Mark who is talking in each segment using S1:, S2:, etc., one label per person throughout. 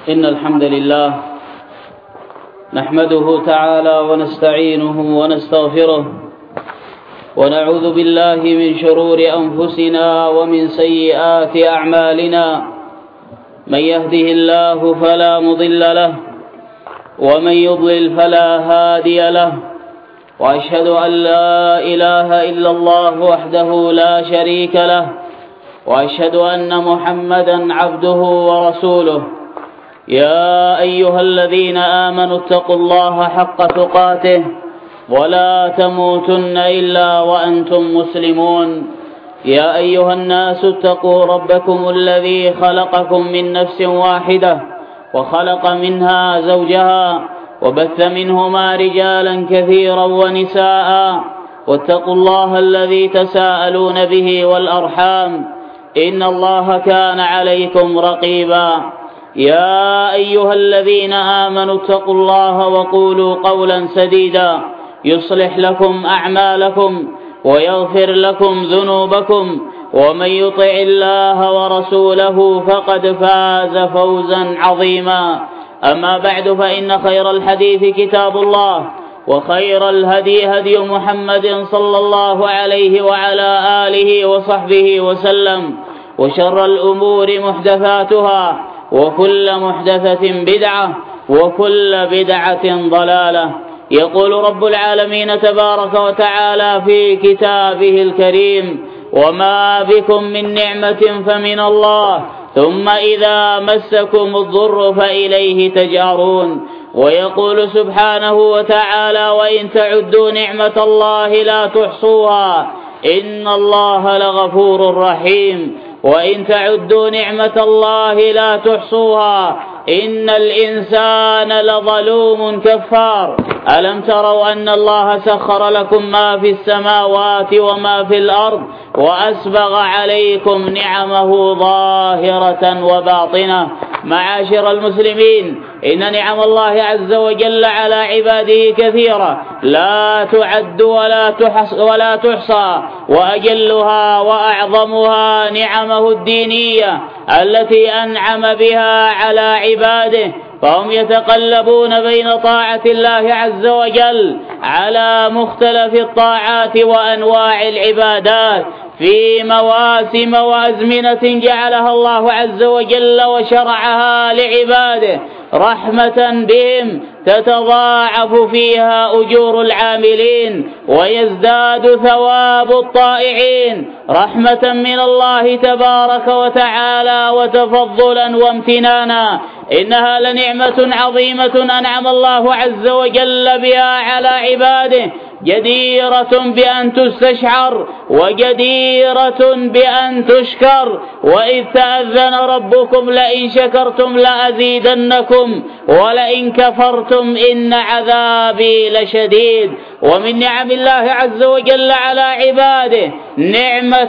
S1: إن الحمد لله نحمده تعالى ونستعينه ونستغفره ونعوذ بالله من شرور أنفسنا ومن سيئات أعمالنا. من يهده الله فلا مضل له ومن يضلل فلا هادي له، وأشهد أن لا إله إلا الله وحده لا شريك له، وأشهد أن محمدا عبده ورسوله. يا أيها الذين آمنوا اتقوا الله حق تقاته ولا تموتن إلا وأنتم مسلمون. يا أيها الناس اتقوا ربكم الذي خلقكم من نفس واحدة وخلق منها زوجها وبث منهما رجالا كثيرا ونساء، واتقوا الله الذي تساءلون به والأرحام إن الله كان عليكم رقيبا. يا أيها الذين آمنوا اتقوا الله وقولوا قولا سديدا يصلح لكم أعمالكم ويغفر لكم ذنوبكم، ومن يطع الله ورسوله فقد فاز فوزا عظيما. أما بعد، فإن خير الحديث كتاب الله، وخير الهدي هدي محمد صلى الله عليه وعلى آله وصحبه وسلم، وشر الأمور محدثاتها، وكل محدثة بدعة، وكل بدعة ضلالة. يقول رب العالمين تبارك وتعالى في كتابه الكريم: وما بكم من نعمة فمن الله، ثم إذا مسكم الضر فإليه تجأرون. ويقول سبحانه وتعالى: وإن تعدوا نعمة الله لا تحصوها إن الله لغفور رحيم. وإن تعدوا نعمة الله لا تحصوها إن الإنسان لظلوم كفار. ألم تروا أن الله سخر لكم ما في السماوات وما في الأرض وأسبغ عليكم نعمه ظاهرة وباطنة؟ معاشر المسلمين، إن نعم الله عز وجل على عباده كثيرة لا تعد ولا تحصى، وأجلها وأعظمها نعمه الدينية التي أنعم بها على عباده، فهم يتقلبون بين طاعة الله عز وجل على مختلف الطاعات وأنواع العبادات في مواسم وأزمنة جعلها الله عز وجل وشرعها لعباده رحمة بهم تتضاعف فيها أجور العاملين ويزداد ثواب الطائعين، رحمة من الله تبارك وتعالى وتفضلا وامتنانا. إنها لنعمة عظيمة أنعم الله عز وجل بها على عباده، جديرة بأن تستشعر وجديرة بأن تشكر. وإذ تأذن ربكم لئن شكرتم لأزيدنكم ولئن كفرتم إن عذابي لشديد. ومن نعم الله عز وجل على عباده نعمة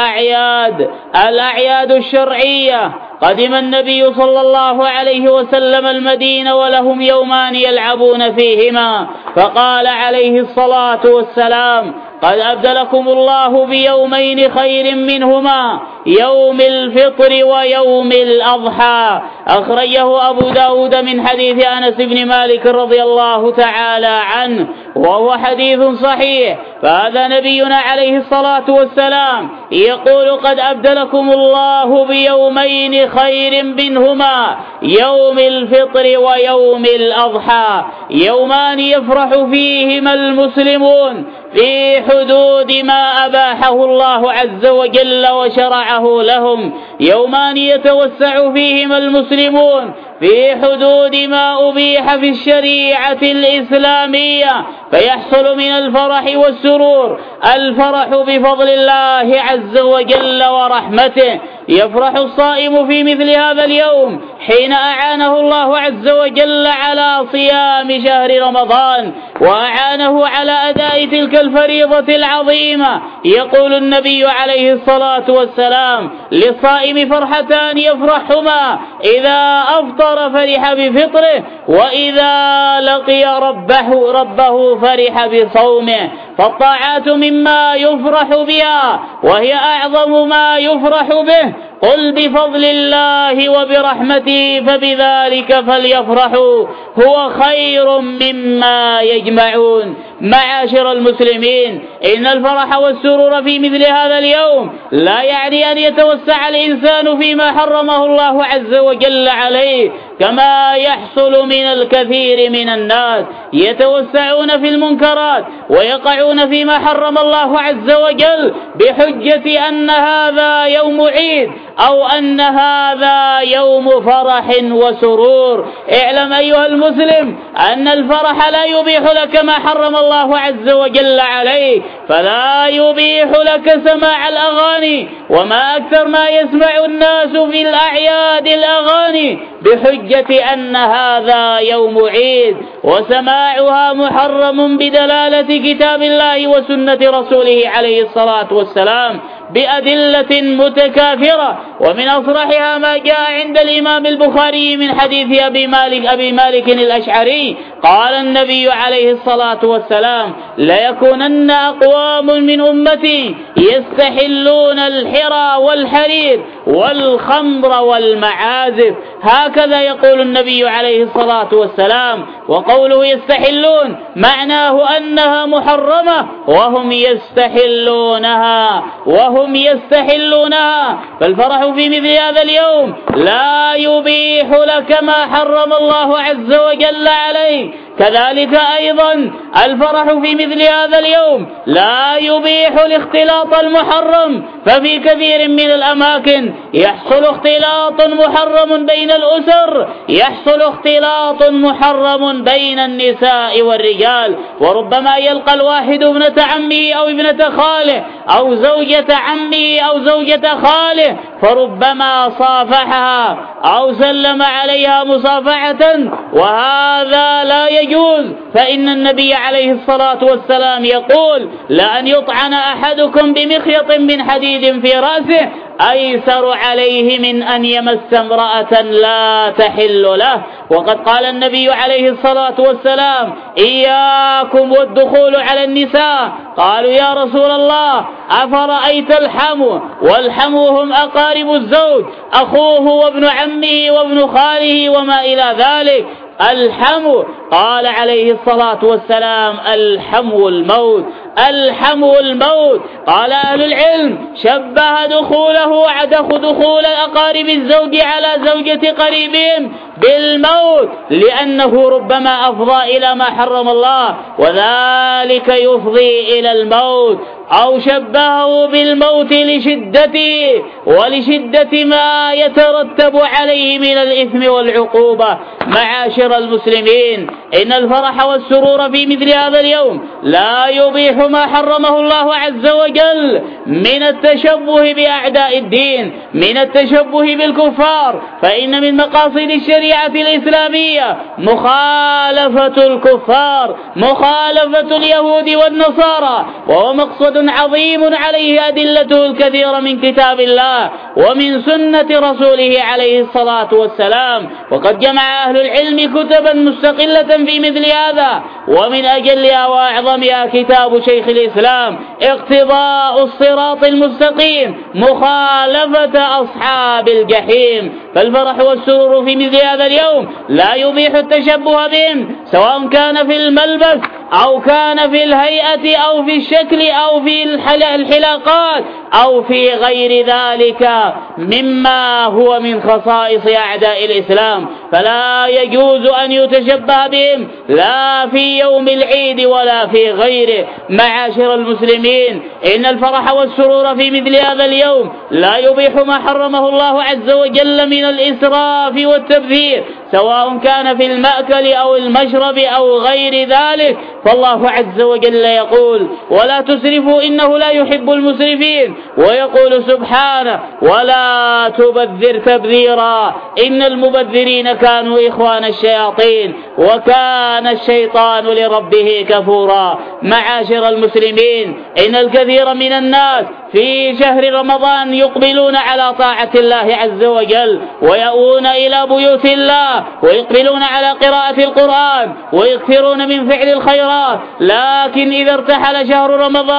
S1: الأعياد الشرعية. قدم النبي صلى الله عليه وسلم المدينة ولهم يومان يلعبون فيهما، فقال عليه الصلاة والسلام: قد أبدلكم الله بيومين خير منهما، يوم الفطر ويوم الأضحى. أخرجه أبو داود من حديث أنس بن مالك رضي الله تعالى عنه، وهو حديث صحيح. فهذا نبينا عليه الصلاة والسلام يقول: قد أبدلكم الله بيومين خير منهما، يوم الفطر ويوم الأضحى، يومان يفرح فيهما المسلمون في حدود ما أباحه الله عز وجل وشرعه لهم، يومان يتوسع فيهما المسلمون في حدود ما أبيح في الشريعة الإسلامية، فيحصل من الفرح والسرور الفرح بفضل الله عز وجل ورحمته. يفرح الصائم في مثل هذا اليوم حين أعانه الله عز وجل على صيام شهر رمضان وأعانه على أداء تلك الفريضة العظيمة. يقول النبي عليه الصلاة والسلام: للصائم فرحتان يفرحهما، إذا أفطر فرح بفطره، وإذا لقي ربه فرح بصومه. فالطاعات مما يفرح بها، وهي أعظم ما يفرح به، قل بفضل الله وبرحمته فبذلك فليفرحوا هو خير مما يجمعون. معاشر المسلمين، إن الفرح والسرور في مثل هذا اليوم لا يعني أن يتوسع الإنسان فيما حرمه الله عز وجل عليه، كما يحصل من الكثير من الناس يتوسعون في المنكرات ويقعون فيما حرم الله عز وجل بحجة أن هذا يوم عيد أو أن هذا يوم فرح وسرور. اعلم أيها المسلم أن الفرح لا يبيح لك ما حرم الله عز وجل عليك، فلا يبيح لك سماع الأغاني، وما أكثر ما يسمع الناس في الأعياد الأغاني بحجة أن هذا يوم عيد، وسماعها محرم بدلالة كتاب الله وسنة رسوله عليه الصلاة والسلام بأدلة متكافرة. ومن أصرحها ما جاء عند الإمام البخاري من حديث أبي مالك الأشعري قال النبي عليه الصلاة والسلام: ليكونن أقوام من أمتي يستحلون الحرى والحرير والخمر والمعازف. هكذا يقول النبي عليه الصلاة والسلام. وقوله يستحلون معناه أنها محرمة وهم يستحلونها. فالفرح في مثل هذا اليوم لا يبيح لك ما حرم الله عز وجل عليك. كذلك أيضا الفرح في مثل هذا اليوم لا يبيح الاختلاط المحرم، ففي كثير من الأماكن يحصل اختلاط محرم بين الأسر، يحصل اختلاط محرم بين النساء والرجال، وربما يلقى الواحد ابنة عمه أو ابنة خاله أو زوجة عمه أو زوجة خاله، فربما صافحها أو سلم عليها مصافحة، وهذا لا يجوز. فإن النبي عليه الصلاة والسلام يقول: لأن يطعن أحدكم بمخيط من حديد في رأسه أيسر عليه من أن يمس امرأة لا تحل له. وقد قال النبي عليه الصلاة والسلام: إياكم والدخول على النساء. قالوا: يا رسول الله، أفرأيت الحمو؟ والحمو هم أقارب الزوج، أخوه وابن عمه وابن خاله وما إلى ذلك. الحمو، قال عليه الصلاة والسلام: الحمو الموت، الحمو الموت. قال أهل العلم: شبه دخول أقارب الزوج على زوجة قريبهم بالموت، لأنه ربما أفضى إلى ما حرم الله وذلك يفضي إلى الموت. أو شبهه بالموت لشدته ولشدة ما يترتب عليه من الإثم والعقوبة. معاشر المسلمين، إن الفرح والسرور في مثل هذا اليوم لا يبيح ما حرمه الله عز وجل من التشبه بأعداء الدين، من التشبه بالكفار، فإن من مقاصد الشريعة الإسلامية مخالفة الكفار، مخالفة اليهود والنصارى، وهو مقصد عظيم عليه أدلته الكثيرة من كتاب الله ومن سنة رسوله عليه الصلاة والسلام. وقد جمع أهل العلم كتبا مستقلة في مثل هذا، ومن أجلها وأعظمها كتاب شيخ الإسلام اقتضاء الصراط المستقيم مخالفة أصحاب الجحيم. فالفرح والسرور في مثل هذا اليوم لا يبيح التشبه بهم، سواء كان في الملبس أو كان في الهيئة أو في الشكل أو في الحلاقات أو في غير ذلك مما هو من خصائص أعداء الإسلام. فلا يجوز أن يتشبه بهم لا في يوم العيد ولا في غيره. معاشر المسلمين، إن الفرح والسرور في مثل هذا اليوم لا يبيح ما حرمه الله عز وجل من الإسراف والتبذير، سواء كان في المأكل أو المشرب أو غير ذلك. فالله عز وجل يقول: ولا تسرفوا إنه لا يحب المسرفين، ويقول سبحانه: ولا تبذر تبذيرا إن المبذرين كانوا إخوان الشياطين وكان الشيطان لربه كفورا. معاشر المسلمين، إن الكثير من الناس في شهر رمضان يقبلون على طاعة الله عز وجل ويأوون إلى بيوت الله ويقبلون على قراءة القرآن ويكثرون من فعل الخيرات، لكن إذا ارتحل شهر رمضان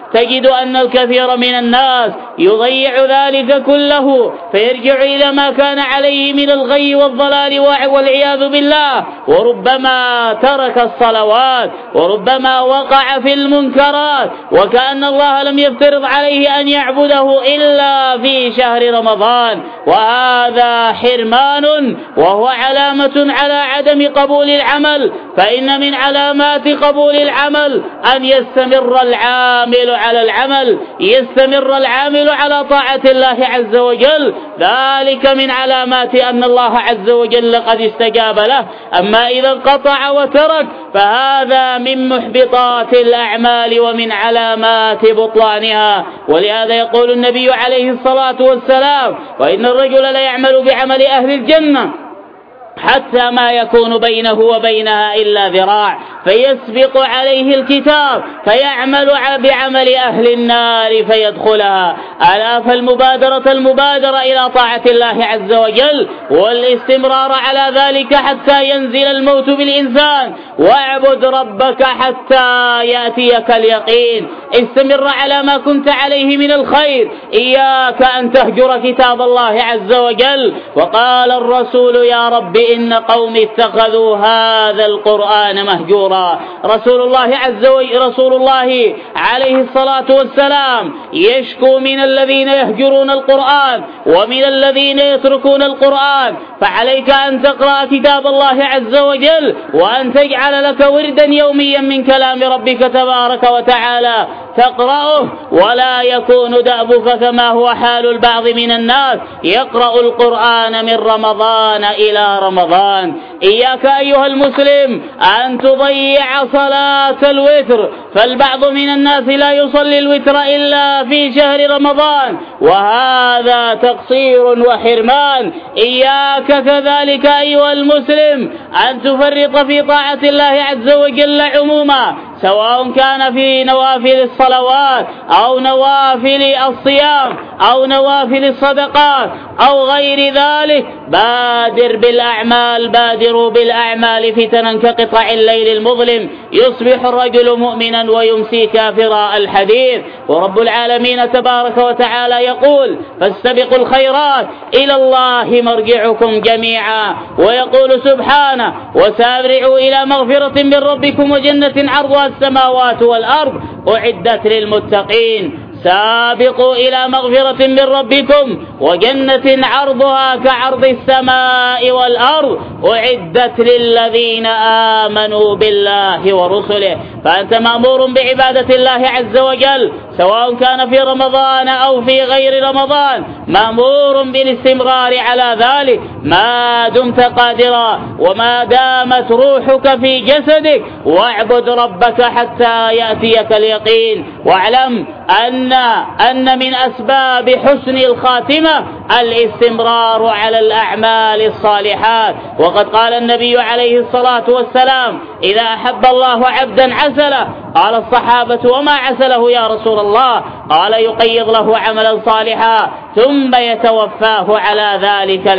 S1: تجد أن الكثير من الناس يضيع ذلك كله فيرجع إلى ما كان عليه من الغي والضلال والعياذ بالله، وربما ترك الصلوات، وربما وقع في المنكرات، وكأن الله لم يفترض عليه أن يعبده إلا في شهر رمضان، وهذا حرمان وهو علامة على عدم قبول العمل. فإن من علامات قبول العمل أن يستمر العامل على العمل، يستمر العامل على طاعة الله عز وجل، ذلك من علامات أن الله عز وجل قد استجاب له. أما إذا انقطع وترك فهذا من محبطات الأعمال ومن علامات بطلانها. ولهذا يقول النبي عليه الصلاة والسلام: وإن الرجل لا يعمل بعمل أهل الجنة حتى ما يكون بينه وبينها إلا ذراع، فيسبق عليه الكتاب فيعمل بعمل أهل النار فيدخلها. ألا فالمبادرة إلى طاعة الله عز وجل والاستمرار على ذلك حتى ينزل الموت بالإنسان. واعبد ربك حتى يأتيك اليقين، استمر على ما كنت عليه من الخير، إياك أن تهجر كتاب الله عز وجل. وقال الرسول: يا رب إن قومي اتخذوا هذا القرآن مهجورا. رسول الله عليه الصلاة والسلام يشكو من الذين يهجرون القرآن ومن الذين يتركون القرآن. فعليك أن تقرأ كتاب الله عز وجل وأن تجعل لك وردا يوميا من كلام ربك تبارك وتعالى تقرأه، ولا يكون دأبك كما هو حال البعض من الناس يقرأ القرآن من رمضان إلى رمضان. إياك أيها المسلم أن تضيع صلاة الوتر، فالبعض من الناس لا يصلي الوتر إلا في شهر رمضان، وهذا تقصير وحرمان. إياك كذلك أيها المسلم أن تفرط في طاعة الله عز وجل عموما، سواء كان في نوافل الصلوات أو نوافل الصيام أو نوافل الصدقات أو غير ذلك. بادروا بالأعمال فتنا كقطع الليل المظلم، يصبح الرجل مؤمنا ويمسي كافرا الحديث. ورب العالمين تبارك وتعالى يقول: فاستبقوا الخيرات إلى الله مرجعكم جميعا. ويقول سبحانه: وسارعوا إلى مغفرة من ربكم وجنة عرضها السماوات والأرض أعدت للمتقين. سابقوا إلى مغفرة من ربكم وجنة عرضها كعرض السماء والأرض أعدت للذين آمنوا بالله ورسله. فأنت مأمور بعبادة الله عز وجل سواء كان في رمضان أو في غير رمضان، مأمور بالاستمرار على ذلك ما دمت قادرا وما دامت روحك في جسدك. واعبد ربك حتى يأتيك اليقين. واعلم أن من أسباب حسن الخاتمة الاستمرار على الأعمال الصالحات. وقد قال النبي عليه الصلاة والسلام: إذا أحب الله عبدا عسله. قال الصحابة: وما عسله يا رسول الله؟ قال: يقيض له عملا صالحا ثم يتوفاه على ذلك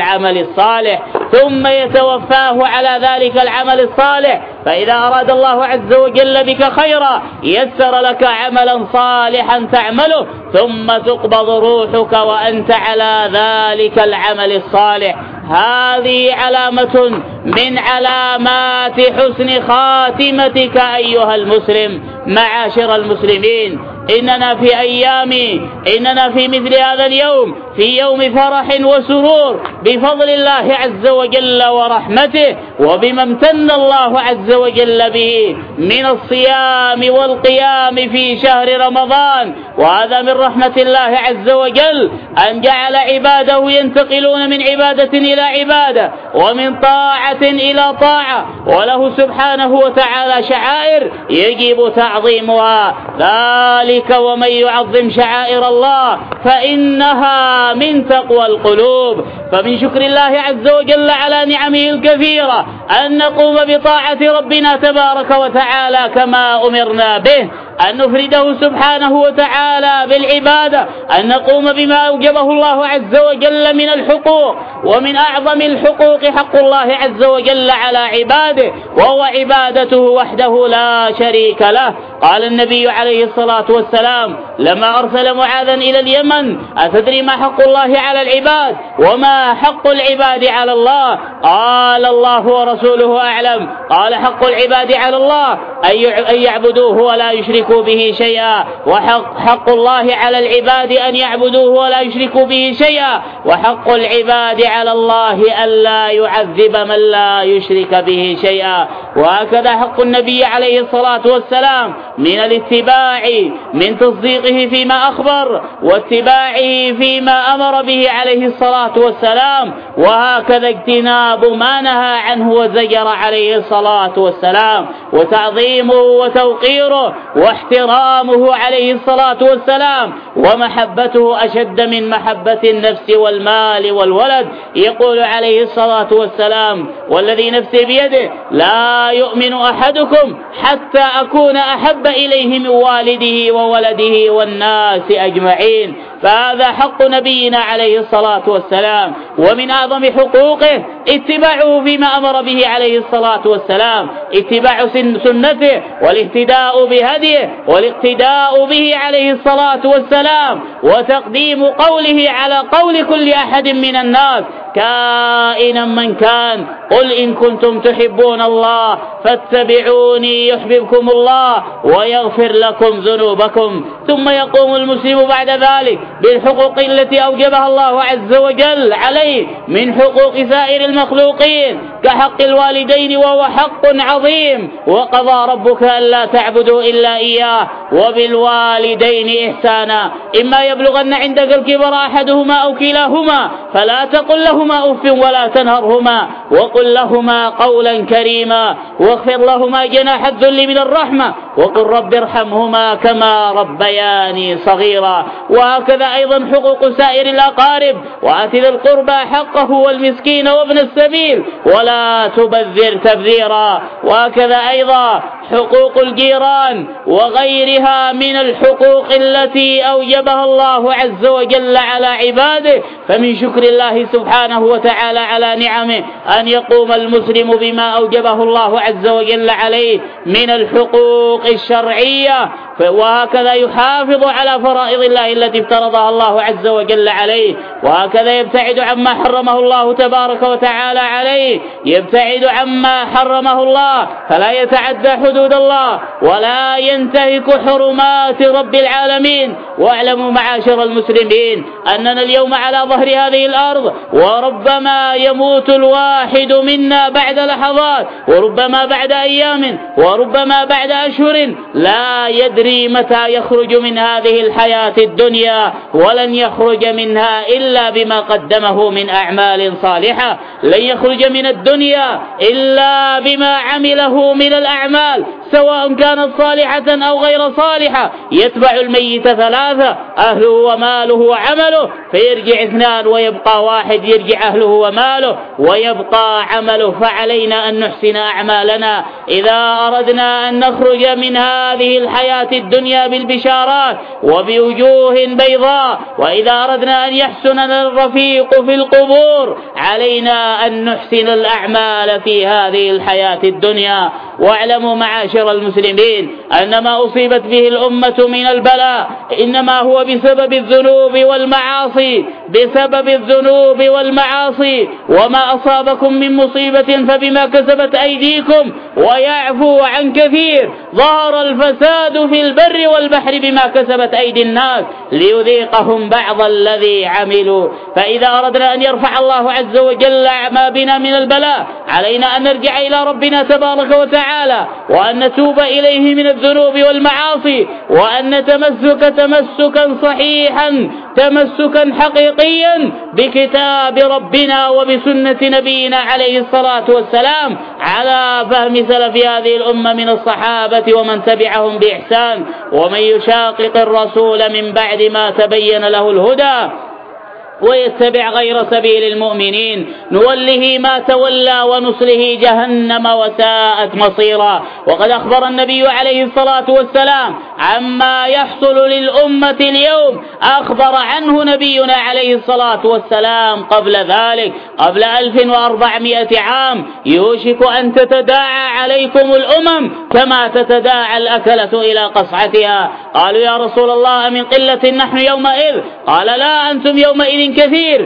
S1: العمل الصالح فإذا أراد الله عز وجل بك خيرا يسر لك عملا صالحا تعمله ثم تقبض روحك وأنت على ذلك العمل الصالح. هذه علامة من علامات حسن خاتمتك أيها المسلم. معاشر المسلمين، إننا في مثل هذا اليوم في يوم فرح وسرور بفضل الله عز وجل ورحمته وبما امتن الله عز وجل به من الصيام والقيام في شهر رمضان. وهذا من رحمة الله عز وجل أن جعل عباده ينتقلون من عبادة إلى عبادة ومن طاعة إلى طاعة، وله سبحانه وتعالى شعائر يجب تعظيمها. ذلك ومن يعظم شعائر الله فإنها من تقوى القلوب. فمن شكر الله عز وجل على نعمه الكثيرة أن نقوم بطاعة ربنا تبارك وتعالى كما أمرنا به، أن نفرده سبحانه وتعالى بالعبادة، أن نقوم بما أوجبه الله عز وجل من الحقوق. ومن أعظم الحقوق حق الله عز وجل على عباده، وهو عبادته وحده لا شريك له. قال النبي عليه الصلاة والسلام لما أرسل معاذا إلى اليمن: أتدري ما حق الله على العباد وما حق العباد على الله؟ قال: الله ورسوله أعلم. قال: حق العباد على الله أن يعبدوه ولا يشركوا به شيئا، وحق الله على العباد أن يعبدوه ولا يشركوا به شيئا، وحق العباد على الله ألا يعذب من لا يشرك به شيئا. وهكذا حق النبي عليه الصلاة والسلام من الاتباع، من تصديقه فيما أخبر واتباعه فيما أمر به عليه الصلاة والسلام، وهكذا اجتناب ما نهى عنه وزجر عليه الصلاة والسلام، وتعظيمه وتوقيره واحترامه عليه الصلاة والسلام، ومحبته أشد من محبة النفس والمال والولد. يقول عليه الصلاة والسلام: والذي نفسي بيده لا يؤمن أحدكم حتى أكون أحب إليه من والده وولده والناس أجمعين. فهذا حق نبينا عليه الصلاة والسلام، ومن أعظم حقوقه اتباعه فيما أمر به عليه الصلاة والسلام، اتباع سنته والاهتداء بهديه والاقتداء به عليه الصلاة والسلام، وتقديم قوله على قول كل أحد من الناس كائنا من كان. قل إن كنتم تحبون الله فاتبعوني يحببكم الله ويغفر لكم ذنوبكم. ثم يقوم المسلم بعد ذلك بالحقوق التي أوجبها الله عز وجل عليه من حقوق سائر المخلوقين كحق الوالدين، وهو حق عظيم: وقضى ربك ألا تعبدوا إلا إياه وبالوالدين إحسانا، إما يبلغن عندك الكبر أحدهما أو كلاهما فلا تقل لهما أف ولا تنهرهما، وقل لهما قولا كريما، واخفض لهما جناح الذل من الرحمة، وقل رب ارحمهما كما ربياني صغيرا. وهكذا أيضا حقوق سائر الأقارب: وآت ذي القربى حقه والمسكين وابن السبيل ولا تبذر تبذيرا. وهكذا أيضا حقوق الجيران وغيرها من الحقوق التي أوجبها الله عز وجل على عباده. فمن شكر الله سبحانه وتعالى على نعمه أن يقوم المسلم بما أوجبه الله عز وجل عليه من الحقوق الشرعية، وهكذا يحافظ على فرائض الله التي افترضها الله عز وجل عليه، وهكذا يبتعد عما حرمه الله تبارك وتعالى عليه، يبتعد عما حرمه الله فلا يتعدى حدود الله ولا ينتهك حرمات رب العالمين. واعلموا معاشر المسلمين أننا اليوم على ظهر هذه الأرض، وربما يموت الواحد منا بعد لحظات، وربما بعد أيام، وربما بعد أشهر، لا يدري متى يخرج من هذه الحياة الدنيا، ولن يخرج منها إلا بما قدمه من أعمال صالحة، لن يخرج من الدنيا إلا بما عمله من الأعمال سواء كانت صالحة أو غير صالحة. يتبع الميت ثلاثة: أهله وماله وعمله، فيرجع اثنان ويبقى واحد، يرجع أهله وماله ويبقى عمله. فعلينا أن نحسن أعمالنا إذا أردنا أن نخرج من هذه الحياة الدنيا بالبشارات وبوجوه بيضاء، وإذا أردنا أن يحسننا الرفيق في القبور علينا أن نحسن الأعمال في هذه الحياة الدنيا. واعلموا معاشر المسلمين أن ما أصيبت به الأمة من البلاء إنما هو بسبب الذنوب والمعاصي، بسبب الذنوب والمعاصي. وما أصابكم من مصيبة فبما كسبت أيديكم ويعفو عن كثير. ظهر الفساد في البر والبحر بما كسبت أيدي الناس ليذيقهم بعض الذي عملوا. فإذا أردنا أن يرفع الله عز وجل ما بنا من البلاء علينا أن نرجع إلى ربنا تبارك وتعالى، وأن نتوب إليه من الذنوب والمعاصي، وأن نتمسك تمسكا صحيحا، تمسكا حقيقيا بكتاب ربنا وبسنة نبينا عليه الصلاة والسلام على فهم سلف هذه الأمة من الصحابة ومن تبعهم بإحسان. ومن يشاقق الرسول من بعد ما تبين له الهدى ويتبع غير سبيل المؤمنين نوله ما تولى ونصله جهنم وساءت مصيرا. وقد أخبر النبي عليه الصلاة والسلام عما يحصل للأمة اليوم، أخبر عنه نبينا عليه الصلاة والسلام قبل ذلك، قبل 1400 عام: يوشك أن تتداعى عليكم الأمم كما تتداعى الأكلة إلى قصعتها. قالوا: يا رسول الله من قلة نحن يومئذ؟ قال: لا، أنتم يومئذ كثير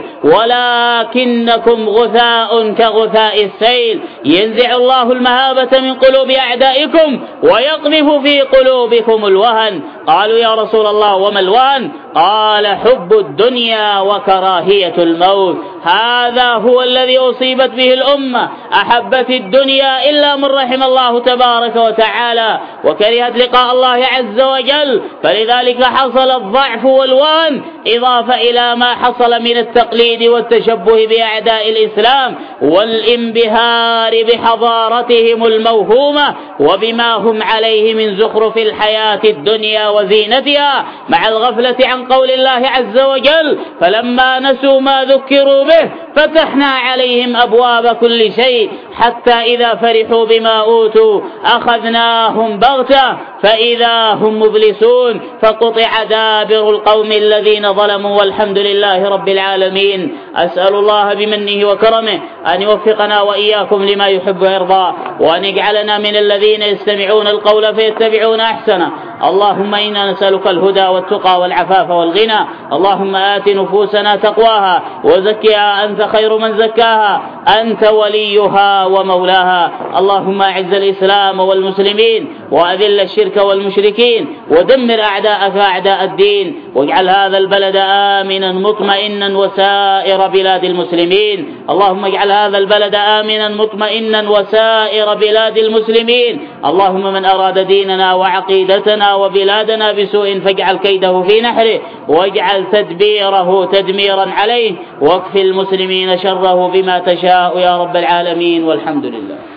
S1: ولكنكم غثاء كغثاء السيل، ينزع الله المهابة من قلوب أعدائكم ويقذف في قلوبكم الوهن. قالوا: يا رسول الله وما الوهن؟ قال: حب الدنيا وكراهية الموت. هذا هو الذي أصيبت به الأمة، أحبت الدنيا إلا من رحم الله تبارك وتعالى، وكرهت لقاء الله عز وجل، فلذلك حصل الضعف والوهن، إضافة إلى ما حصل من التقليد والتشبه بأعداء الإسلام والانبهار بحضارتهم الموهومة وبما هم عليه من زخرف الحياة الدنيا وزينتها، مع الغفلة عن قول الله عز وجل: فلما نسوا ما ذكروا به فتحنا عليهم أبواب كل شيء حتى إذا فرحوا بما أوتوا أخذناهم بغتة فإذا هم مبلسون، فقطع دابر القوم الذين ظلموا، والحمد لله رب العالمين. أسأل الله بمنه وكرمه أن يوفقنا وإياكم لما يحب ويرضى، وأن يجعلنا من الذين يستمعون القول فيتبعون أحسنه. اللهم إنا نسألك الهدى والتقى والعفاف والغنى. اللهم آت نفوسنا تقواها وزكها أنت خير من زكاها، أنت وليها ومولاها. اللهم أعز الإسلام والمسلمين وأذل الشرك والمشركين ودمر أعداءك أعداء الدين، واجعل هذا البلد آمنا مطمئنا وسائر بلاد المسلمين. اللهم اجعل هذا البلد آمنا مطمئنا وسائر بلاد المسلمين. اللهم من أراد ديننا وعقيدتنا وبلادنا بسوء فاجعل كيده في نحره، واجعل تدبيره تدميرا عليه، واكف المسلمين شره بما تشاء يا رب العالمين، والحمد لله.